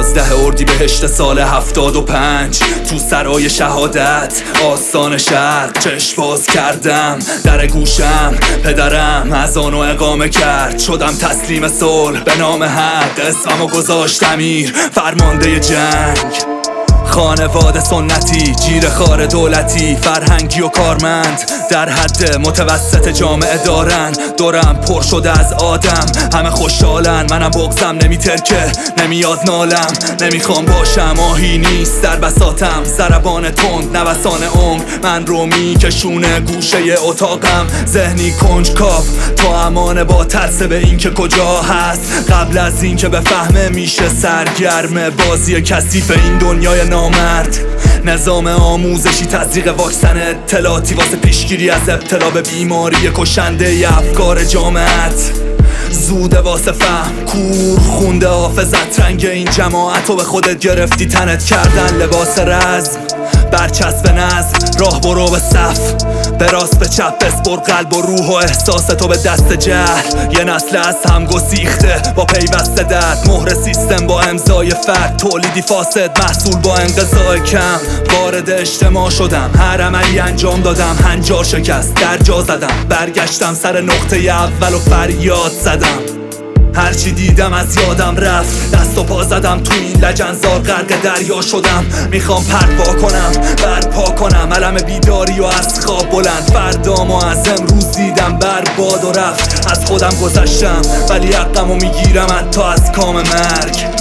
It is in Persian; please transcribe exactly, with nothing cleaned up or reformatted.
یازده اردیبهشت سال هفتاد و پنج تو سرای شهادت آستان شرق چشم باز کردم، در گوشم پدرم اذان و اقامه کرد. شدم تسلیم صلح به نام حق، اسممو گذاشت امیر فرمانده جنگ. خانواده سنتی، جیر خار دولتی، فرهنگی و کارمند در حد متوسط جامعه دارن. دورم پر شده از آدم، همه خوشحالن، منم بغضم نمیترکه، نمیاد نالم. نمیخوام باشم آهی نیست در بساطم، ضربان تند نوسان عمر من رو میکشونه گوشه اتاقم. ذهنی کنجکاو تا امان با ترس به این که کجا هست، قبل از این که بفهمه میشه سرگرم بازی کثیف این دنیای نامرد. نظام آموزشی، تزریق واکسن اطلاعاتی واسه پیشگیری از ابتلا به بیماری کشنده ی افکار جامعت. زوده واسه فهم، کور خونده حافظت، رنگ این جماعت رو به خودت گرفتی، تنت کردن لباس رزم، برچسب نظم، راه برو به صف، به راست به چپ بسپر قلب و روح و احساس تو به دست جهل. یه نسل از هم گسیخته با پیوست درد، مهر سیستم با امضای فرد، تولیدی فاسد محصول با انقضای کم. وارد اجتماع شدم، هر عملی انجام دادم، هنجار شکست در جا زدم، برگشتم سر نقطه اول و فریاد زدم. هرچی دیدم از یادم رفت، دست و پا زدم تو این لجنزار، غرق دریا شدم. میخوام پروا کنم، برپا کنم علم بیداری و از خواب بلند. فردامو از امروز دیدم برباد و رفت، از خودم گذشتم ولی حقمو میگیرم حتی از کام مرگ.